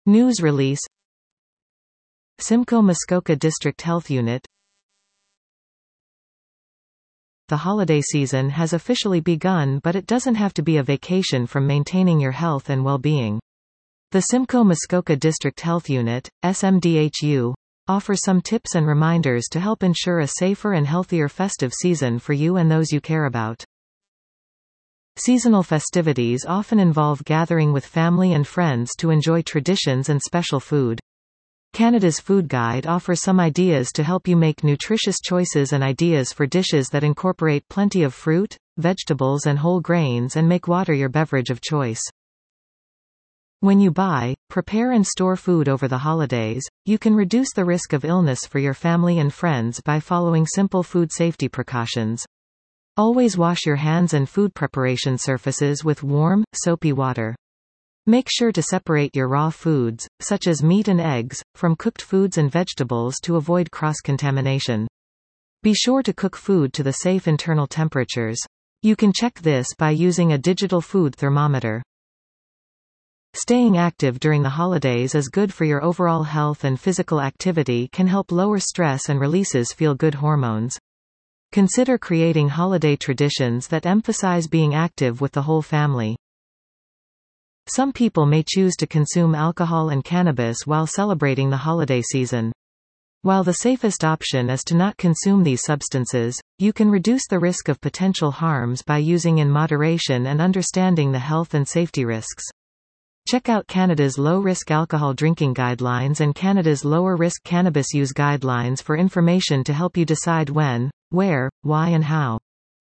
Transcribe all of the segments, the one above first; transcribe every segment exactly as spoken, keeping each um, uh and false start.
News release. Simcoe Muskoka District Health Unit. The holiday season has officially begun, but it doesn't have to be a vacation from maintaining your health and well-being. The Simcoe Muskoka District Health Unit, S M D H U, offers some tips and reminders to help ensure a safer and healthier festive season for you and those you care about. Seasonal festivities often involve gathering with family and friends to enjoy traditions and special food. Canada's Food Guide offers some ideas to help you make nutritious choices and ideas for dishes that incorporate plenty of fruit, vegetables and whole grains and make water your beverage of choice. When you buy, prepare and store food over the holidays, you can reduce the risk of illness for your family and friends by following simple food safety precautions. Always wash your hands and food preparation surfaces with warm, soapy water. Make sure to separate your raw foods, such as meat and eggs, from cooked foods and vegetables to avoid cross-contamination. Be sure to cook food to the safe internal temperatures. You can check this by using a digital food thermometer. Staying active during the holidays is good for your overall health, and physical activity can help lower stress and releases feel-good hormones. Consider creating holiday traditions that emphasize being active with the whole family. Some people may choose to consume alcohol and cannabis while celebrating the holiday season. While the safest option is to not consume these substances, you can reduce the risk of potential harms by using in moderation and understanding the health and safety risks. Check out Canada's Low-Risk Alcohol Drinking Guidelines and Canada's Lower-Risk Cannabis Use Guidelines for information to help you decide when, where, why and how.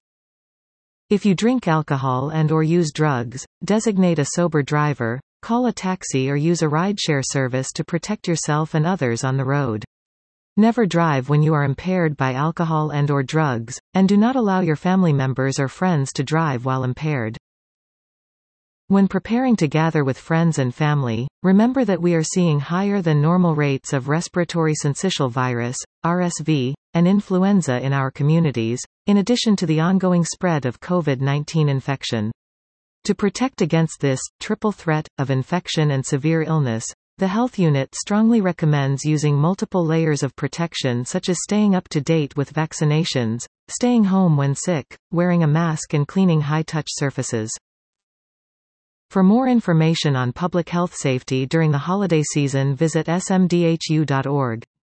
If you drink alcohol and or use drugs, designate a sober driver, call a taxi or use a rideshare service to protect yourself and others on the road. Never drive when you are impaired by alcohol and or drugs, and do not allow your family members or friends to drive while impaired. When preparing to gather with friends and family, remember that we are seeing higher than normal rates of respiratory syncytial virus, R S V, and influenza in our communities, in addition to the ongoing spread of COVID nineteen infection. To protect against this triple threat of infection and severe illness, the Health Unit strongly recommends using multiple layers of protection, such as staying up to date with vaccinations, staying home when sick, wearing a mask and cleaning high-touch surfaces. For more information on public health safety during the holiday season, visit S M D H U dot org.